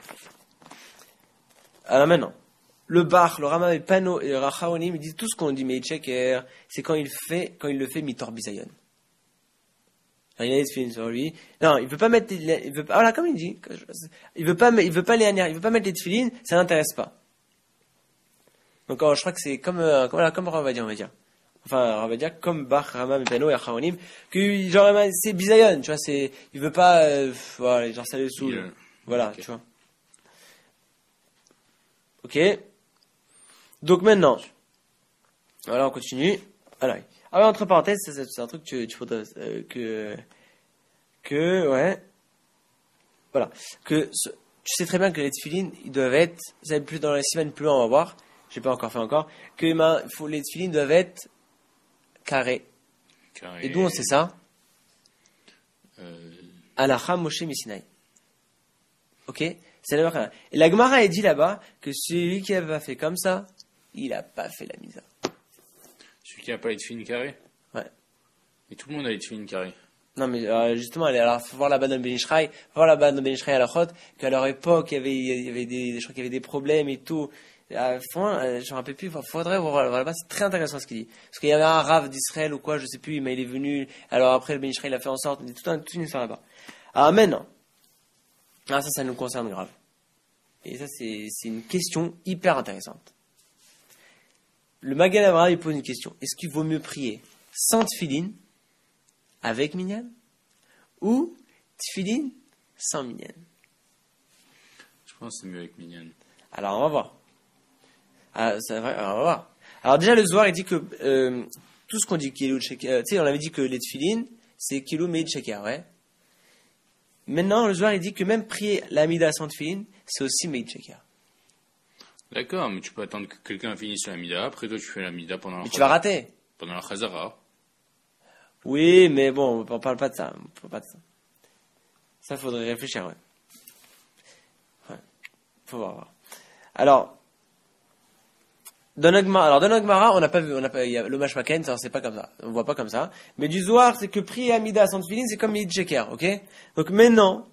Speaker 1: Alors maintenant, le Bach, le Rama et Pano et le Rachaonim, ils disent tout ce qu'on dit, mais Checker, c'est quand il le fait Mitor Bisayon. Il a des tefilines sur lui. Non, il veut pas mettre, voilà, comme il dit, il veut pas mettre les tefilines, ça l'intéresse pas. Donc, je crois que c'est comme Ravadia, on va dire. Enfin, on va dire comme Bach, Rama et Pano et Rachaonim, que, genre, c'est Bisayon, tu vois, il veut pas, voilà, genre, ça le saoule. Voilà, okay. Tu vois. Ok. Donc maintenant, voilà, on continue. Alors, entre parenthèses, c'est un truc que tu faudrais ouais. Voilà. Tu sais très bien que les tefilines, ils doivent être, ça va être plus dans la semaine plus loin, on va voir. J'ai pas encore fait encore. Les tefilines doivent être carrés. Et d'où on sait ça? Alacha Moshe Misinaï. Ok? C'est la Et la Gemara a dit là-bas que celui qui n'a pas fait comme ça, il n'a pas fait la misa.
Speaker 2: Celui qui n'a pas les tefilines carrés?
Speaker 1: Ouais.
Speaker 2: Et tout le monde a les tefilines carrés.
Speaker 1: Non, mais justement, alors, faut voir la Bad Ben Ishraï, à la Chot, qu'à leur époque, je crois qu'il y avait des problèmes et tout. Je me rappelle plus, faudrait voir là-bas, c'est très intéressant ce qu'il dit. Parce qu'il y avait un Rav d'Israël ou quoi, je sais plus, mais il est venu, alors après, le Ben Ishraï, il a fait en sorte, il dit toute une histoire là-bas. Alors maintenant, ça nous concerne grave. Et ça, c'est une question hyper intéressante. Le Magen Avraham, il pose une question. Est-ce qu'il vaut mieux prier sans tefilin, avec minyan, ou tefilin sans minyan?
Speaker 2: Je pense que c'est mieux avec minyan.
Speaker 1: Alors, on va voir. On va voir. Alors déjà, le Zohar, il dit que tout ce qu'on dit Kilou Sheker, tu sais, on avait dit que les tefilin, c'est Kilou Meid Sheker, ouais. Maintenant, le Zohar, il dit que même prier l'amida sans tefilin, c'est aussi Meid Sheker.
Speaker 2: D'accord, mais tu peux attendre que quelqu'un finisse l'amida, après toi tu fais l'amida pendant la
Speaker 1: Mais tu vas rater.
Speaker 2: Pendant la chazara.
Speaker 1: Oui, mais bon, on parle pas de ça. Ça, faudrait réfléchir, ouais. Faut voir. Alors, dans Nagmara, on n'a pas vu, il y a le Mashmaken, ça, c'est pas comme ça. On voit pas comme ça. Mais du Zohar, c'est que prier Amida sans tefilin, c'est comme Meid Sheker, ok? Donc maintenant,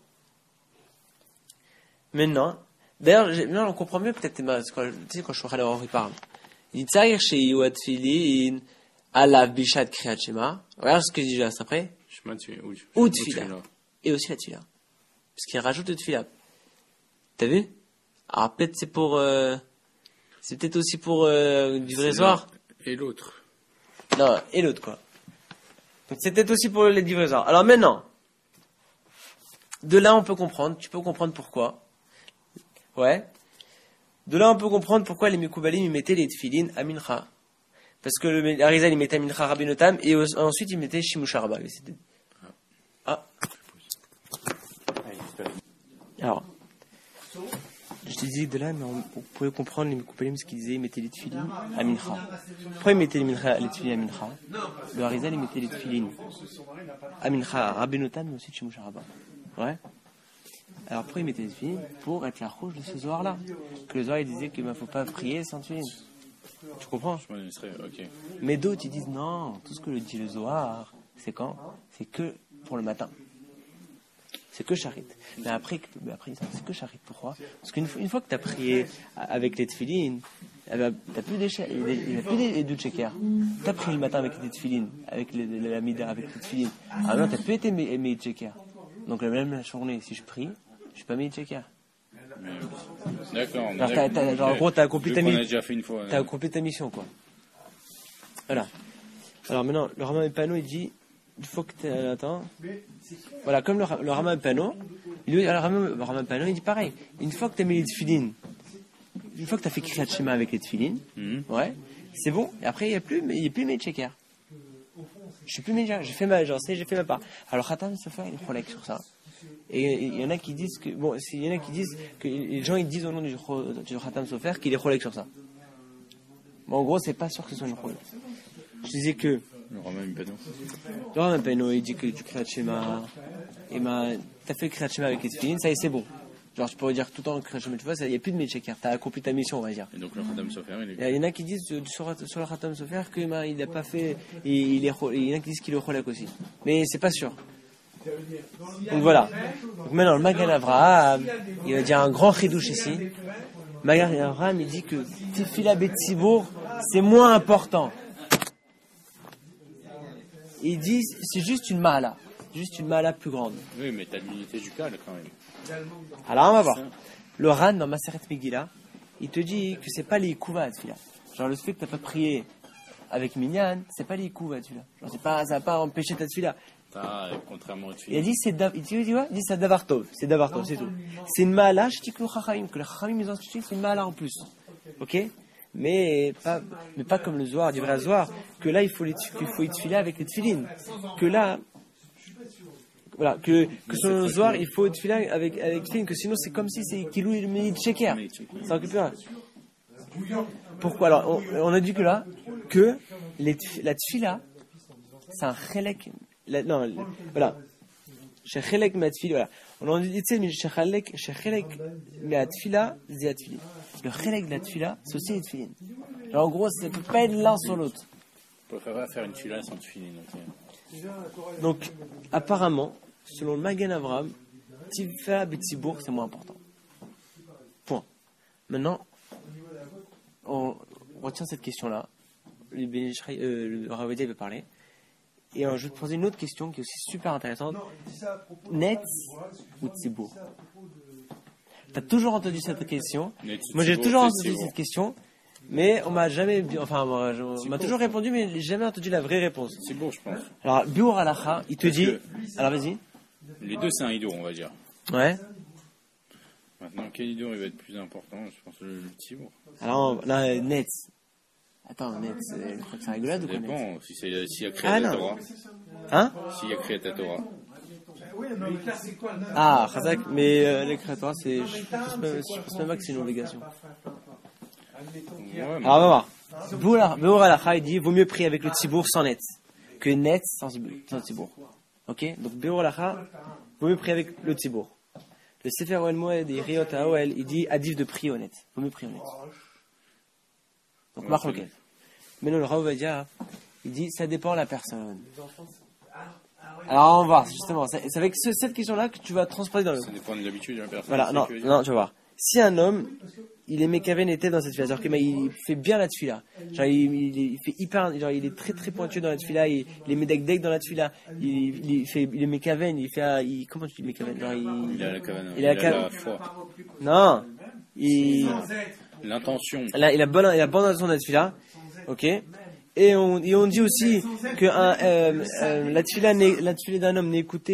Speaker 1: d'ailleurs, on comprend mieux peut-être, tu sais, quand je suis en train de parle. Il dit, Tsaïr chez Yoat Tefilin, Alav Bishat Kriyat Shema. Regarde ce que je dis juste après. Ou Tefila. Et aussi la Tefila. Parce qu'il rajoute le Tefila. T'as vu? Alors peut-être c'est peut-être aussi pour du vrai soir.
Speaker 2: Et l'autre.
Speaker 1: Non, et l'autre quoi. Donc c'est peut-être aussi pour les divers soirs. Alors maintenant, de là on peut comprendre, tu peux comprendre pourquoi. Ouais. De là, on peut comprendre pourquoi les Mekoubalim, ils mettaient les tefilin à mincha. Parce que le Arizal, il mettait à mincha rabinotam, et ensuite, il mettait shimusharaba. Ah. Alors. Je te disais de là, mais on pouvait comprendre les Mekoubalim, ce qu'ils disaient, ils mettaient les tefilin à mincha. Pourquoi ils mettaient les tefilin à mincha? Le Arizal, il mettait les tefilin à mincha rabinotam, mais aussi shimusharaba. Ouais. Alors pourquoi il mettait les tefilin? Pour être la rouge de ce Zohar-là. Que le Zohar, il disait qu'il ne faut pas prier sans tefilin. Tu comprends?
Speaker 2: Okay.
Speaker 1: Mais d'autres, ils disent non, tout ce que dit le Zohar, c'est quand? C'est que pour le matin. C'est que charit. Mais après c'est que charit. Pourquoi? Parce qu'une fois que tu as prié avec les tefilin, tu n'as plus les deux tchekers. Tu as prié le matin avec les tefilin, avec la mida, avec les tefilin. Ah non, tu n'as plus été mes tchekers. Donc la même journée, si je prie, je ne suis pas mes tchekers.
Speaker 2: D'accord.
Speaker 1: En gros, tu as accompli ta mission.
Speaker 2: Tu as
Speaker 1: accompli ta mission, quoi. Voilà. Alors maintenant, le Rama Pano, il dit, il faut que tu attends. Voilà, comme le Rama Pano, le Rama Pano, il dit pareil. Une fois que tu as mis les tefilin, une fois que tu as fait Kriyat Shema avec les tefilin, ouais, c'est bon. Et après, il n'y a plus mes tchekers. Je suis plus mes j'ai fait ma part. Alors Khatam Sofer, il est prolègue sur ça. Et il y en a qui disent que les gens ils disent au nom du Khatam Sofer qu'il est prolègue sur ça. Bon, en gros, c'est pas sûr que ce soit une prolègue. Je disais que
Speaker 2: le
Speaker 1: Rama Peno, il dit que tu Kriyat Shema, et t'as fait Kriyat Shema avec les tefilin, ça y est, c'est bon. Genre, je pourrais dire tout le temps Kriyat Shema, tu vois, il n'y a plus de Metcheker, t'as accompli ta mission, on va dire.
Speaker 2: Et donc le Khatam Sofer,
Speaker 1: il y en a qui disent sur le Khatam Sofer qu'il n'a pas fait, il y en a qui disent qu'il est Cholak aussi. Mais c'est pas sûr. Donc voilà. Donc maintenant, le Magan Avraham, il va dire un grand chidouche ici. Magan Avraham, il dit que Tefila Betzibour, c'est moins important. Il dit, c'est juste une mahala plus grande.
Speaker 2: Oui, mais t'as l'unité du cas, là, quand même.
Speaker 1: Alors, on va voir. Le Ran, dans Maseret Megillah, il te dit que c'est pas les Yikouva à Tefila. Genre, le fait que t'as pas prié avec Minyan, c'est pas les Yikouva à Tefila. Genre, ça va pas empêcher ta Tefila.
Speaker 2: Contrairement au Tefila.
Speaker 1: Il a dit, c'est Davar Tov, c'est tout. C'est une mahala, je dis que le Chachamim, ils ont institué, c'est une mahala en plus. Ok? Mais pas comme le Zohar, du vrai Zohar, que là, qu'il faut y tefila avec les tefilin. Que là, voilà, que selon le Zohar, il faut y tefila avec tefilin, que sinon, c'est comme si c'est Kilou et le Ménid Sheker. Ça occupe rien. Pourquoi? Alors, on a dit que là, que la tefila, c'est un chelek, voilà. Shechelek matfila, voilà. On a dit, tu sais, mais shechelek matfila, c'est tefilin. Le chelek de la tefila, c'est aussi les tefilin. En gros, ça ne peut pas être l'un sur l'autre.
Speaker 2: On peut pas faire une tefila sans tefilin.
Speaker 1: Donc, apparemment, selon le Magan Avraham, Tefila Betzibour, c'est moins important. Point. Maintenant, on retient cette question-là. Le Ravadia veut parler. Et je vais te poser une autre question qui est aussi super intéressante. Netz ou Tzibour? Tu as toujours entendu cette question. Moi, j'ai toujours entendu cette question. Mais on m'a jamais, on m'a toujours répondu, mais j'ai jamais entendu la vraie réponse.
Speaker 2: C'est bon, je pense.
Speaker 1: Alors, Biur Alacha, il te dit. Alors, vas-y.
Speaker 2: Les deux, c'est un hidour, on va dire.
Speaker 1: Ouais.
Speaker 2: Maintenant, quel hidour il va être plus important? Je pense le Tzibour.
Speaker 1: Alors, Netz. Attends, Netz, je crois que c'est rigolade ou quoi?
Speaker 2: Ça dépend, s'il y a créé la Torah.
Speaker 1: Hein?
Speaker 2: S'il y a créé ta Torah.
Speaker 1: Ah, Khazak, mais les créateurs, je pense même pas que c'est une obligation. Alors, on va voir. Beor Alacha, il dit, vaut mieux prier avec le Tzibour sans Netz que Netz sans Tzibour. Ok? Donc, Beor Alacha, vaut mieux prier avec le Tzibour. Le Sefer Oel Moed et Riot Aoel, il dit, adif de prier au Netz. Vaut mieux prier au Netz. Donc, Marc Loquet. Mais non, le Rav Ovadia, il dit, ça dépend de la personne. Alors, on va voir, justement. C'est avec cette question-là que tu vas transposer dans le.
Speaker 2: Ça dépend de l'habitude de la personne.
Speaker 1: Voilà, non, tu vas voir. Si un homme, il est mécaven était dans cette fila, c'est-à-dire qu'il fait bien la tefila. Genre, il fait hyper, genre, il est très très pointueux dans la tefila, il est médecdec dans la tefila. Il est mécaven, comment tu dis mécaven? Genre,
Speaker 2: il a la cavane.
Speaker 1: Il a la
Speaker 2: foi.
Speaker 1: Non.
Speaker 2: L'intention.
Speaker 1: Il a bonne intention dans la tefila. Ok. Et on dit aussi que la tefila d'un homme n'est écoutée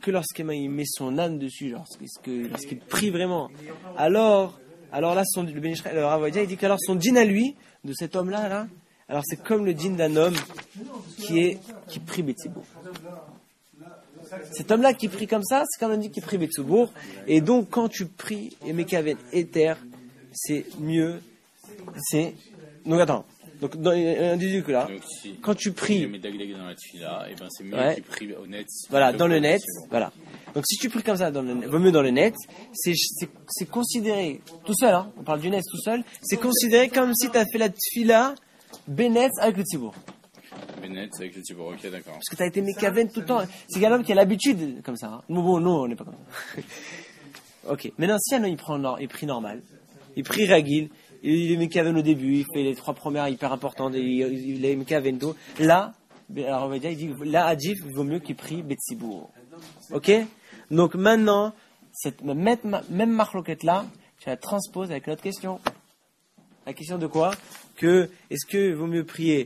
Speaker 1: que lorsqu'il met son âme dessus, lorsqu'il prie vraiment, alors là, le Ben Israël, le Rav Ovadia, il dit qu'alors son djinn à lui, de cet homme-là, là, alors c'est comme le djinn d'un homme qui prie Betsibour. Cet homme-là qui prie comme ça, c'est comme un dit qui prie Betsibour. Et donc, quand tu pries, et Mekaven Éther, c'est mieux, donc attends. Donc, dans un dit que là,
Speaker 2: Donc, si
Speaker 1: quand tu pries.
Speaker 2: mets Dagleg dans la tefila, et ben c'est mieux
Speaker 1: Ouais.
Speaker 2: qu'il prie au net.
Speaker 1: Voilà, dans le net, voilà. Donc si tu pries comme ça, vaut mieux dans le net, c'est considéré, tout seul, hein, on parle du net tout seul, c'est considéré comme si tu as fait la tefila Benet avec le Tzibour.
Speaker 2: Benet avec le Tzibour, ok, d'accord.
Speaker 1: Parce que tu as été Mekaven tout le temps. C'est un homme qui a l'habitude comme ça. Hein. Bon, non, on n'est pas comme ça. Ok, maintenant si un homme il prie normal, il prie Ragil, il est Mekaven au début, il fait les 3 premières hyper importantes, il est Mekaven tout. Là, alors on va dire, il dit, là, Adjif, il vaut mieux qu'il prie Betsibour. Ok? Donc maintenant, cette même marloquette là, je la transpose avec notre question. La question de quoi? Est-ce que vaut mieux prier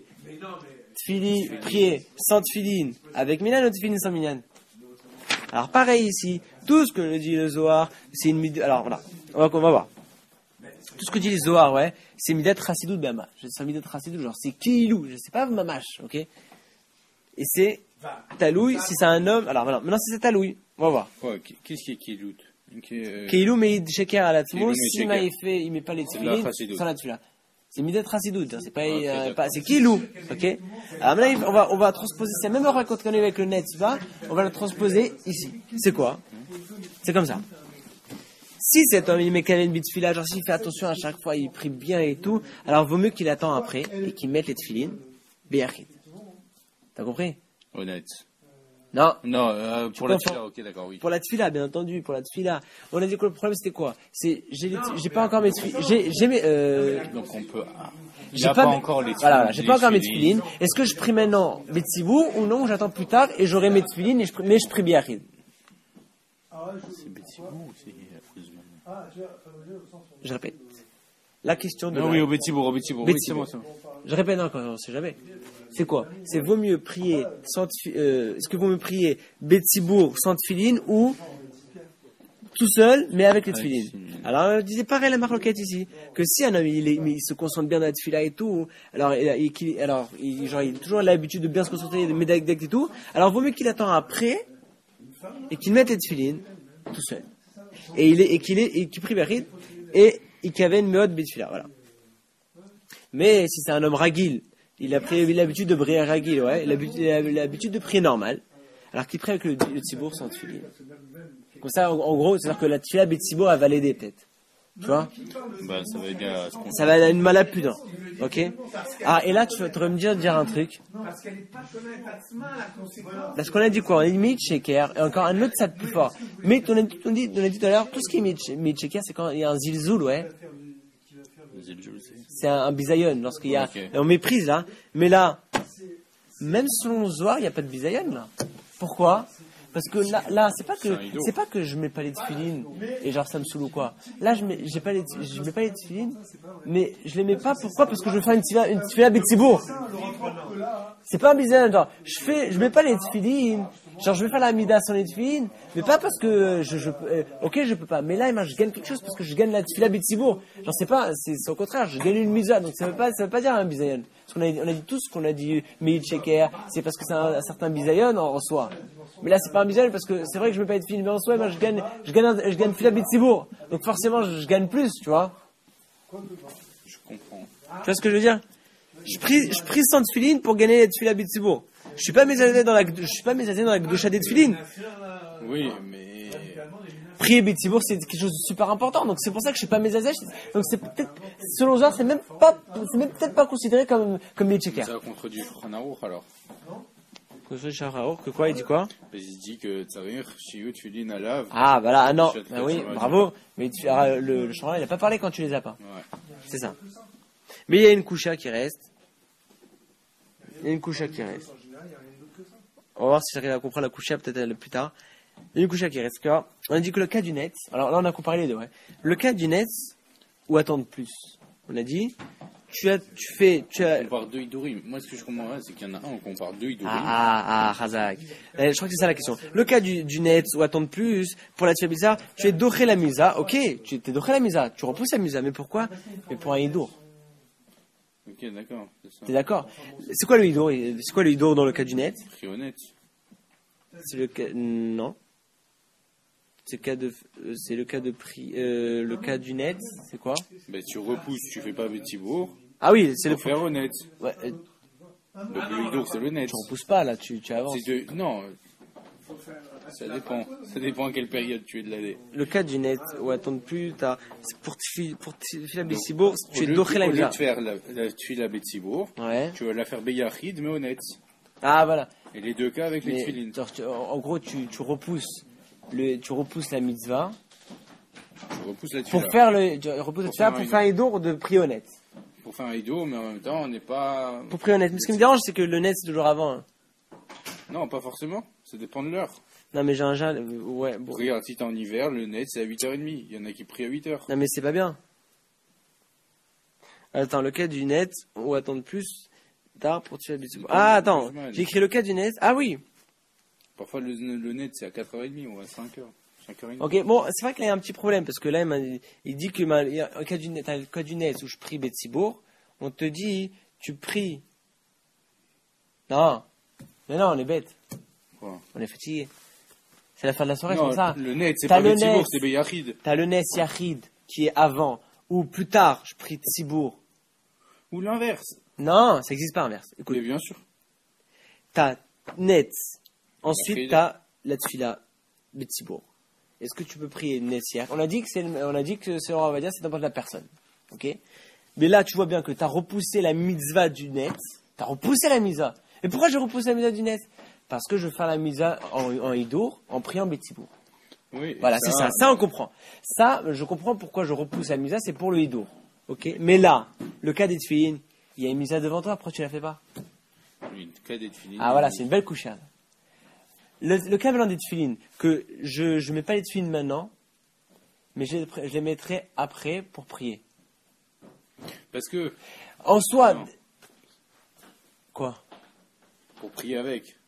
Speaker 1: prier sans tefilin avec minan ou tefilin sans minan? Alors pareil ici, tout ce que dit le Zohar, c'est une midat. Alors voilà, on va voir. Tout ce que dit le Zohar, ouais, c'est midat chasidut b'ama. C'est midat chasidut, genre c'est kilou, je sais pas mamash, ok? Et c'est taloui si c'est un homme. Alors voilà, maintenant si c'est taloui, on va voir.
Speaker 2: Quoi, qu'est-ce qui est Kilout?
Speaker 1: Kilou mais il sheker à la tmous, si
Speaker 2: sheker.
Speaker 1: il met pas les
Speaker 2: C'est de la
Speaker 1: tefilin,
Speaker 2: chasidut.
Speaker 1: sans la tefila. C'est midat chasidut, c'est pas,
Speaker 2: Ok,
Speaker 1: c'est kilou, ok? Alors maintenant on va transposer, c'est même heure qu'on connaît avec le net, on va le transposer ici. C'est quoi? C'est comme ça. Si cet homme il met Kaven bitfila, genre s'il fait attention à chaque fois, il prie bien et tout, alors vaut mieux qu'il attend après et qu'il mette les tefilin béachid. T'as compris?
Speaker 2: Honnête.
Speaker 1: Non.
Speaker 2: Non, pour la tefila, ok, d'accord, oui.
Speaker 1: Pour la tefila, bien entendu, pour la tefila. On a dit que le problème c'était quoi? J'ai pas encore mes tefilin.
Speaker 2: Donc on peut.
Speaker 1: J'ai pas
Speaker 2: encore les tefilin.
Speaker 1: Voilà, j'ai pas encore mes tefilin. Est-ce que je prie maintenant Betsibour ou non? J'attends plus tard et j'aurai mes tefilin mais je prie béachid.
Speaker 2: C'est Betsibour ou c'est Ouzman?
Speaker 1: Je répète. La question de.
Speaker 2: Non, oui, au Betsibour. Oui, c'est moi, ça.
Speaker 1: Je répète encore, on sait jamais. C'est quoi? C'est vaut mieux prier est-ce que vaut mieux prier Betsibour sans tefilin ou tout seul mais avec les tefilin? Alors, je disais pareil la marloquette ici, que si un homme il se concentre bien dans la tefila et tout, alors il a toujours l'habitude de bien se concentrer, de médagdek et tout, alors vaut mieux qu'il attend après et qu'il mette les tefilin tout seul. Et qu'il prie Béchid et qu'il avait une méode Betfila, voilà. Mais si c'est un homme ragil, il a pris l'habitude de prier ragil, ouais, il a l'habitude de prier normal, alors qu'il prie avec le tzibour sans tefilin. Comme ça, en gros, c'est-à-dire que la tefila Betzibour a validé peut-être. Tu vois?
Speaker 2: Bah, ça va aider à ce qu'on.
Speaker 1: Ça va être une malade putain. Ok? Ah, et là, tu aurais me dire un truc. Parce qu'on a dit quoi? On a dit Mitcheker, et encore un autre ça plus fort. Mais on a dit tout à l'heure, tout ce qui est Mitcheker, c'est quand il y a un zilzoul, ouais. C'est un bisayon, lorsqu'il y a.
Speaker 2: Okay.
Speaker 1: On méprise là. Mais là, même selon le Zohar, il n'y a pas de bisayon là. Pourquoi? Parce que là, c'est pas que je mets pas les tefilines et genre ça me saoule ou quoi. Là, je mets pas les tefilines, mais je les mets pas. Pourquoi? Parce que je veux faire une tefila Betsibour. C'est pas un bizarre, genre je mets pas les tefilines. Genre je vais faire la mida sans les tefilines, mais pas parce que je peux pas. Mais là, je gagne quelque chose parce que je gagne la tefila Betsibour. Genre c'est au contraire, je gagne une mida. Donc ça veut pas dire un bisayon. Parce qu'on a dit tout ce qu'on a dit, Meïd Sheker, c'est parce que c'est un certain bisayon en soi. Mais là, c'est pas un bisayon parce que c'est vrai que je veux pas être film, mais en soi, moi, je gagne Fila Betsibour. Donc forcément, je gagne plus, tu vois.
Speaker 2: Je comprends.
Speaker 1: Tu vois ce que je veux dire? Je prie sans tefilin pour gagner les Fila Betsibour. Je suis pas mésazé dans la gdoucha des tefilin.
Speaker 2: Oui, mais.
Speaker 1: Prier Betsibour, c'est quelque chose de super important. Donc c'est pour ça que je suis pas mésazé. Donc c'est peut-être, selon genre, c'est même peut-être pas considéré comme Meïd-Sheker.
Speaker 2: Ça contredit Shulchan alors.
Speaker 1: Que quoi, il dit quoi?
Speaker 2: Il dit que Tsarir, Shiyu, Tfilin, Alav.
Speaker 1: Ah, voilà, non. Ben oui, bravo. Mais le Shulchan, il a pas parlé quand tu les as pas.
Speaker 2: Ouais.
Speaker 1: C'est ça. Mais il y a une coucha qui reste. On va voir si j'arrive à comprendre la coucha peut-être plus tard. Il y a une coucha qui reste. On a dit que le cas du net. Alors là, on a comparé les deux, ouais. Le cas du net, ou attendre plus. On a dit, tu as,
Speaker 2: On compare deux Hidurim. Moi, ce que je comprends là, c'est qu'il y en a un, on compare deux Hidurim.
Speaker 1: Razak. Je crois que c'est ça la question. Le cas du net, ou attendre plus, pour la tfila bizarre, tu es doché la misa, ok, tu es doché la misa, tu repousses la misa, mais pourquoi? Mais pour un hidour.
Speaker 2: Ok, d'accord.
Speaker 1: T'es d'accord? C'est quoi le hidour? C'est quoi le hidour dans le cas du net?
Speaker 2: Prix honnête.
Speaker 1: C'est le cas, non. C'est le cas de prix, le cas du net, c'est quoi?
Speaker 2: Ben, tu repousses, tu fais pas Betzibour.
Speaker 1: Ah oui, c'est le
Speaker 2: faire honnête.
Speaker 1: Ouais,
Speaker 2: Donc le hidour, c'est le net.
Speaker 1: tu repousses pas, là, tu avances.
Speaker 2: Non, ça dépend. Ça dépend à quelle période tu es de l'année.
Speaker 1: Le cas du net, ou attendre plus, pour la Bessibourg, tu es doché la
Speaker 2: Au lieu
Speaker 1: misa.
Speaker 2: de faire la tfila Betzibour,
Speaker 1: Ouais.
Speaker 2: tu vas la faire Beyachid, mais honnête.
Speaker 1: Ah, voilà.
Speaker 2: Et les deux cas avec les
Speaker 1: Mais,
Speaker 2: tfilines.
Speaker 1: genre, en gros, tu repousses la mitzvah
Speaker 2: Tu repousses la tfila.
Speaker 1: pour faire un hidour de prix honnête.
Speaker 2: Pour faire un hidour, mais en même temps, on n'est pas...
Speaker 1: Pour prix honnête. Mais ce qui me dérange, c'est que le net, c'est toujours avant. Hein.
Speaker 2: Non, pas forcément. Ça dépend de l'heure.
Speaker 1: Non, mais ouais, bon.
Speaker 2: Regarde, si t'es en hiver, le net, c'est à 8h30. Il y en a qui prient à 8h.
Speaker 1: Non, mais c'est pas bien. Attends, le cas du net, ou attendre plus tard pour tuer la Bessibourg. Ah, attends, j'ai écrit le cas du net. Ah oui.
Speaker 2: Parfois, le net, c'est à 4h30 ou à 5h. 5h30.
Speaker 1: Ok, bon, c'est vrai qu'il y a un petit problème, parce que là, il dit que il y a un cas du net où je prie Betsibourg, on te dit, tu pries. Non, mais non, on est bête.
Speaker 2: Quoi?
Speaker 1: On est fatigué. C'est la fin de la soirée,
Speaker 2: Non,
Speaker 1: c'est pour ça.
Speaker 2: le net, c'est
Speaker 1: T'as
Speaker 2: pas
Speaker 1: le
Speaker 2: Betsibourg,
Speaker 1: net.
Speaker 2: c'est Beyachid.
Speaker 1: T'as le Nes Yachid qui est avant, ou plus tard, je prie Tsibourg.
Speaker 2: Ou l'inverse.
Speaker 1: Non, ça n'existe pas inverse. Écoute,
Speaker 2: Mais bien sûr.
Speaker 1: t'as Net, ensuite
Speaker 2: Yachid.
Speaker 1: t'as la Tfila Betsibourg. Est-ce que tu peux prier Nes Yachid? On a dit que on va dire, c'est n'importe la personne. Ok? Mais là, tu vois bien que t'as repoussé la mitzvah du Net. T'as repoussé la mitzvah. Et pourquoi je repousse la mitzvah du Net? Parce que je veux faire la mitzvah en Hidour, en priant Betsibourg.
Speaker 2: Oui,
Speaker 1: Voilà, c'est ça. Ça, on comprend. Ça, je comprends pourquoi je repousse la misa, c'est pour le hidour. Ok. Mais là, le cas des tefilines, il y a une misa devant toi, pourquoi tu la fais pas?
Speaker 2: Oui, le cas des tefilines.
Speaker 1: Ah voilà, c'est une belle couchade. Le cas maintenant des tefilines, que je mets pas les tefilines maintenant, mais je les mettrai après pour prier.
Speaker 2: Parce que,
Speaker 1: En soi,
Speaker 2: Non.
Speaker 1: quoi?
Speaker 2: pour prier avec.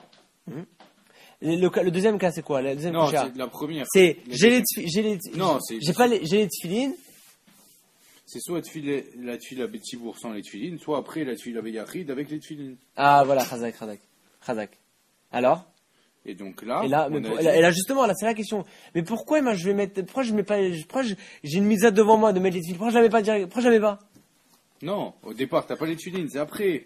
Speaker 1: Le deuxième cas, c'est quoi? Le deuxième
Speaker 2: Non,
Speaker 1: couchard.
Speaker 2: c'est la première.
Speaker 1: C'est
Speaker 2: Non, c'est-
Speaker 1: j'ai les tefilines.
Speaker 2: C'est soit la tfila Betsibourg sans les tfilines, soit après la tfila Beyachid avec les tfilines.
Speaker 1: Ah voilà, Khazak. Alors?
Speaker 2: Et donc là,
Speaker 1: Et là, justement, là, c'est la question. Mais pourquoi je mets pas, j'ai une mise devant moi de mettre les tefilines. Pourquoi je la mets pas direct? Pourquoi je la mets pas?
Speaker 2: non, au départ, t'as pas les tfilines, c'est après.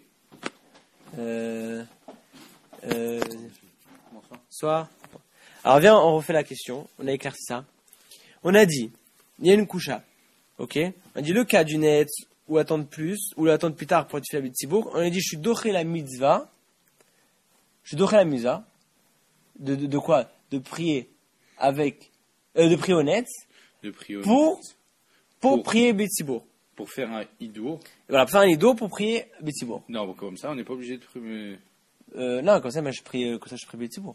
Speaker 1: Soit. Alors viens, on refait la question. On a éclairci ça. On a dit, il y a une coucha. Ok? On a dit le cas du net, ou attendre plus, ou attendre plus tard pour être fait à Betsibourg. On a dit, je suis doré la mitzvah. Je suis doré la mitzvah. De quoi? De prier avec, de prier au net.
Speaker 2: De prier au
Speaker 1: Pour
Speaker 2: Pour-
Speaker 1: prier Betsibourg.
Speaker 2: pour faire un hidour.
Speaker 1: Voilà, pour faire un ido pour prier Betsibourg.
Speaker 2: Non, bon, comme ça, on n'est pas obligé de prier.
Speaker 1: Non, comme ça, moi, je prie Betsibourg.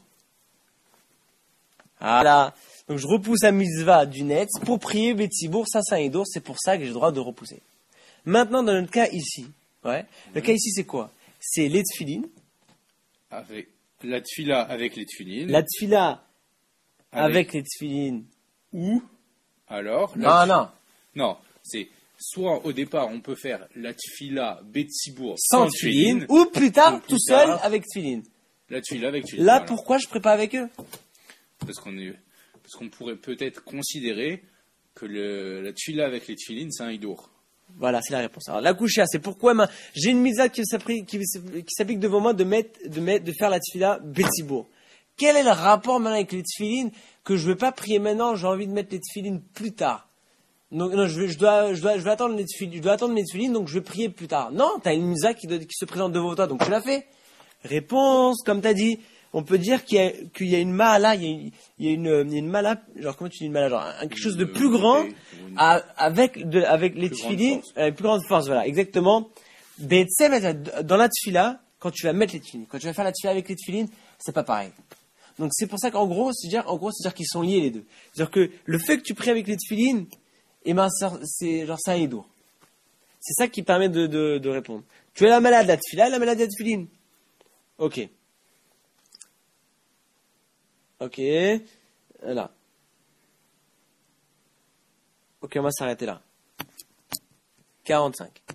Speaker 1: Voilà. Donc, je repousse la mitzvah du net pour prier Betsibourg. Ça, c'est un ido. C'est pour ça que j'ai le droit de repousser. Maintenant, dans notre cas ici, le cas ici, c'est quoi? C'est les tefilines.
Speaker 2: Avec la tfila avec les tfilines.
Speaker 1: La tfila avec les tefilines.
Speaker 2: Ou, alors, Non, c'est soit au départ, on peut faire la tfila Betsibourg
Speaker 1: Sans tefilines. Ou plus tard,
Speaker 2: Ou plus
Speaker 1: tout seul
Speaker 2: tard.
Speaker 1: avec tefilines.
Speaker 2: La tfila avec tfilines.
Speaker 1: Là,
Speaker 2: voilà.
Speaker 1: pourquoi je prie pas avec eux?
Speaker 2: Parce qu'on pourrait peut-être considérer que la tfila avec les tfilines, c'est un hidour.
Speaker 1: Voilà, c'est la réponse. Alors, la coucha, c'est pourquoi j'ai une mitzvah qui s'applique devant moi de faire la tefila Betsibourg. Quel est le rapport maintenant avec les tefilines que je veux pas prier maintenant, j'ai envie de mettre les tefilines plus tard. Donc, non, je dois attendre les tefilines, donc je vais prier plus tard. Non, t'as une mitzvah qui se présente devant toi, donc tu l'as fait. Réponse, comme t'as dit. On peut dire qu'il y a une mala, il y a une mala, genre comment tu dis une mala, genre quelque chose de plus grand avec les tefilines, avec plus grande force, voilà, exactement. Dans la tefila, quand tu vas mettre les tefilines, quand tu vas faire la tefila avec les tefilines, c'est pas pareil. Donc c'est pour ça qu'en gros, c'est-à-dire qu'ils sont liés les deux. C'est-à-dire que le fait que tu pries avec les tefilines, eh ben c'est un hidour. C'est ça qui permet de répondre. Tu es la malade, la tfila, la malade, la tfiline. Ok. Ok. Là. Ok, on va s'arrêter là. 45.